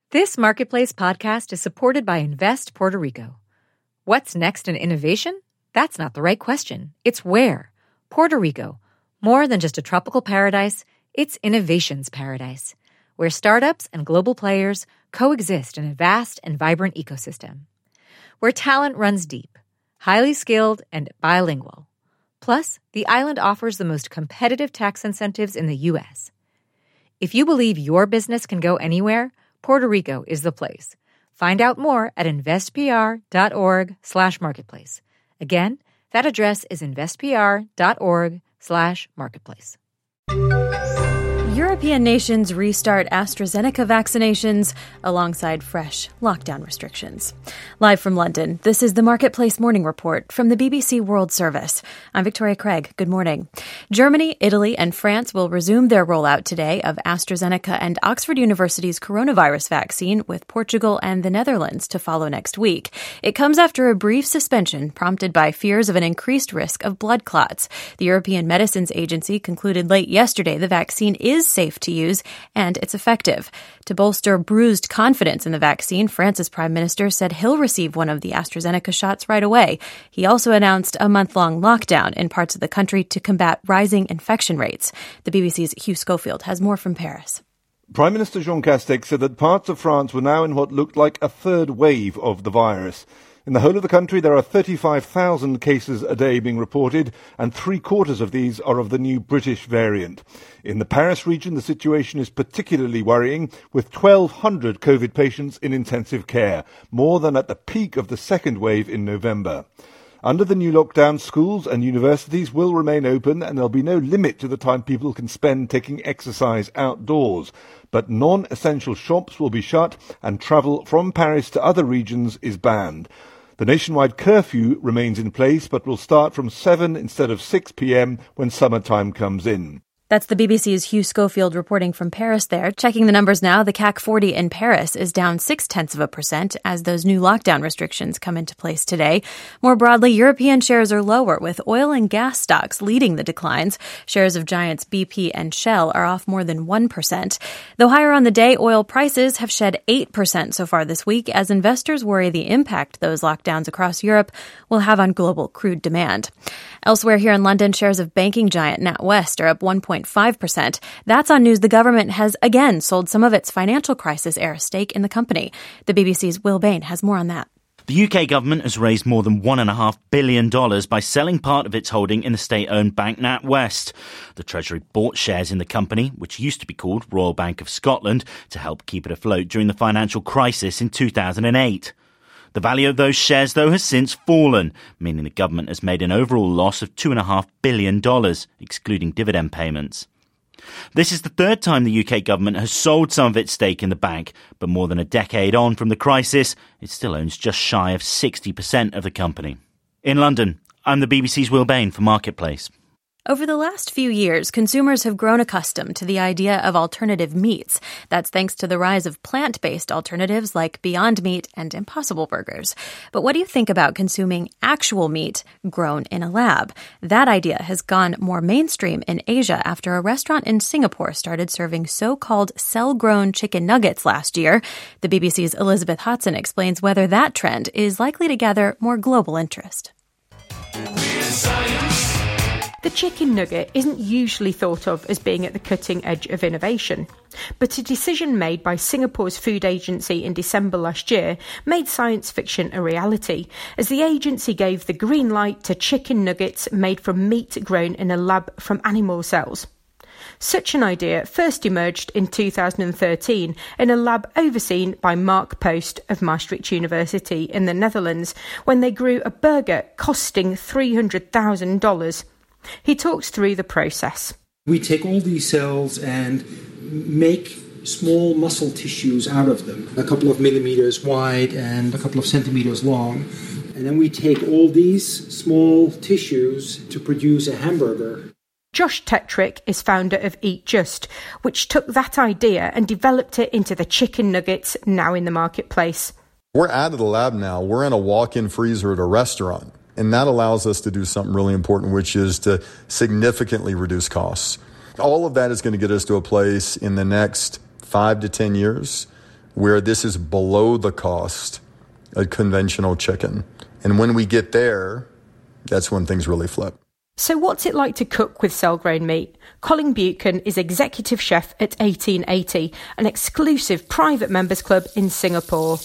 This Marketplace podcast is supported by Invest Puerto Rico. What's next in innovation? That's not the right question. It's where. Puerto Rico. More than just a tropical paradise, it's innovation's paradise, where startups and global players coexist in a vast and vibrant ecosystem. Where talent runs deep, highly skilled, and bilingual. Plus, the island offers the most competitive tax incentives in the U.S. If you believe your business can go anywhere, Puerto Rico is the place. Find out more at investpr.org/marketplace. Again, that address is investpr.org/marketplace. European nations restart AstraZeneca vaccinations alongside fresh lockdown restrictions. Live from London, this is the Marketplace Morning Report from the BBC World Service. I'm Victoria Craig. Good morning. Germany, Italy, and France will resume their rollout today of AstraZeneca and Oxford University's coronavirus vaccine, with Portugal and the Netherlands to follow next week. It comes after a brief suspension prompted by fears of an increased risk of blood clots. The European Medicines Agency concluded late yesterday the vaccine is safe to use and it's effective. To bolster bruised confidence in the vaccine, France's prime minister said he'll receive one of the AstraZeneca shots right away. He also announced a month-long lockdown in parts of the country to combat rising infection rates. The BBC's Hugh Schofield has more from Paris. Prime Minister Jean Castex said that parts of France were now in what looked like a third wave of the virus. In the whole of the country, there are 35,000 cases a day being reported, and 3/4 of these are of the new British variant. In the Paris region, the situation is particularly worrying, with 1,200 COVID patients in intensive care, more than at the peak of the second wave in November. Under the new lockdown, schools and universities will remain open, and there'll be no limit to the time people can spend taking exercise outdoors. But non-essential shops will be shut, and travel from Paris to other regions is banned. The nationwide curfew remains in place, but will start from 7 instead of 6 p.m. when summertime comes in. That's the BBC's Hugh Schofield reporting from Paris there. Checking the numbers now, the CAC 40 in Paris is down 0.6% as those new lockdown restrictions come into place today. More broadly, European shares are lower, with oil and gas stocks leading the declines. Shares of giants BP and Shell are off more than 1%. Though higher on the day, oil prices have shed 8% so far this week as investors worry the impact those lockdowns across Europe will have on global crude demand. Elsewhere here in London, shares of banking giant NatWest are up 1.5%. That's on news the government has again sold some of its financial crisis-era stake in the company. The BBC's Will Bain has more on that. The UK government has raised more than $1.5 billion by selling part of its holding in the state-owned bank NatWest. The Treasury bought shares in the company, which used to be called Royal Bank of Scotland, to help keep it afloat during the financial crisis in 2008. The value of those shares, though, has since fallen, meaning the government has made an overall loss of $2.5 billion, excluding dividend payments. This is the third time the UK government has sold some of its stake in the bank, but more than a decade on from the crisis, it still owns just shy of 60% of the company. In London, I'm the BBC's Will Bain for Marketplace. Over the last few years, consumers have grown accustomed to the idea of alternative meats. That's thanks to the rise of plant-based alternatives like Beyond Meat and Impossible Burgers. But what do you think about consuming actual meat grown in a lab? That idea has gone more mainstream in Asia after a restaurant in Singapore started serving so-called cell-grown chicken nuggets last year. The BBC's Elizabeth Hodson explains whether that trend is likely to gather more global interest. The chicken nugget isn't usually thought of as being at the cutting edge of innovation, but a decision made by Singapore's food agency in December last year made science fiction a reality, as the agency gave the green light to chicken nuggets made from meat grown in a lab from animal cells. Such an idea first emerged in 2013 in a lab overseen by Mark Post of Maastricht University in the Netherlands, when they grew a burger costing $300,000. He talks through the process. We take all these cells and make small muscle tissues out of them, a couple of millimeters wide and a couple of centimeters long. And then we take all these small tissues to produce a hamburger. Josh Tetrick is founder of Eat Just, which took that idea and developed it into the chicken nuggets now in the marketplace. We're out of the lab now. We're in a walk-in freezer at a restaurant. And that allows us to do something really important, which is to significantly reduce costs. All of that is going to get us to a place in the next 5 to 10 years where this is below the cost of conventional chicken. And when we get there, that's when things really flip. So what's it like to cook with cell-grown meat? Colin Buchan is executive chef at 1880, an exclusive private members club in Singapore.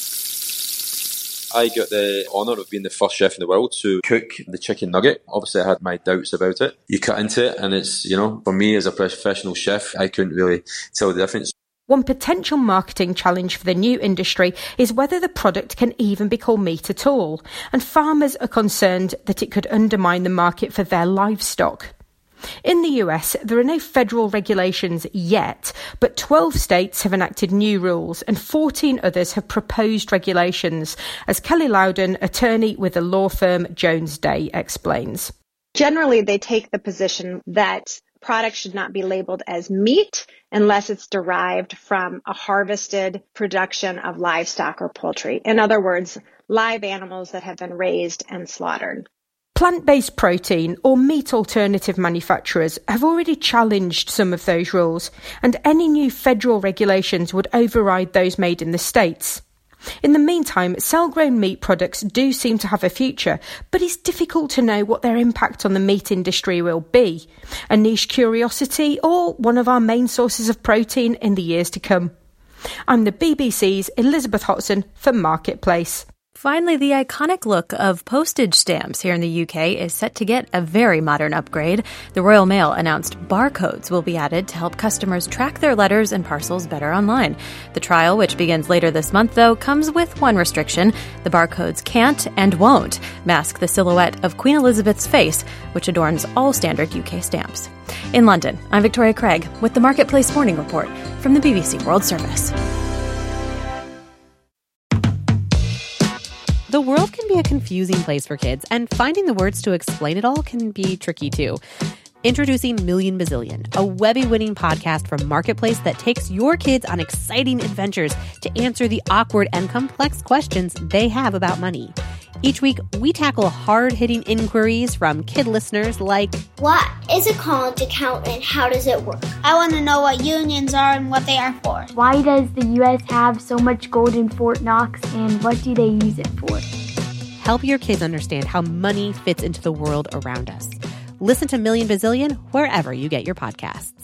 I got the honour of being the first chef in the world to cook the chicken nugget. Obviously, I had my doubts about it. You cut into it and it's, for me as a professional chef, I couldn't really tell the difference. One potential marketing challenge for the new industry is whether the product can even be called meat at all, and farmers are concerned that it could undermine the market for their livestock. In the US, there are no federal regulations yet, but 12 states have enacted new rules and 14 others have proposed regulations, as Kelly Loudon, attorney with the law firm Jones Day, explains. Generally, they take the position that products should not be labeled as meat unless it's derived from a harvested production of livestock or poultry. In other words, live animals that have been raised and slaughtered. Plant-based protein or meat alternative manufacturers have already challenged some of those rules, and any new federal regulations would override those made in the states. In the meantime, cell-grown meat products do seem to have a future, but it's difficult to know what their impact on the meat industry will be. A niche curiosity or one of our main sources of protein in the years to come. I'm the BBC's Elizabeth Hotson for Marketplace. Finally, the iconic look of postage stamps here in the UK is set to get a very modern upgrade. The Royal Mail announced barcodes will be added to help customers track their letters and parcels better online. The trial, which begins later this month, though, comes with one restriction. The barcodes can't and won't mask the silhouette of Queen Elizabeth's face, which adorns all standard UK stamps. In London, I'm Victoria Craig with the Marketplace Morning Report from the BBC World Service. The world can be a confusing place for kids, and finding the words to explain it all can be tricky too. Introducing Million Bazillion, a Webby-winning podcast from Marketplace that takes your kids on exciting adventures to answer the awkward and complex questions they have about money. Each week, we tackle hard-hitting inquiries from kid listeners like, what is a college account and how does it work? I want to know what unions are and what they are for. Why does the U.S. have so much gold in Fort Knox and what do they use it for? Help your kids understand how money fits into the world around us. Listen to Million Bazillion wherever you get your podcasts.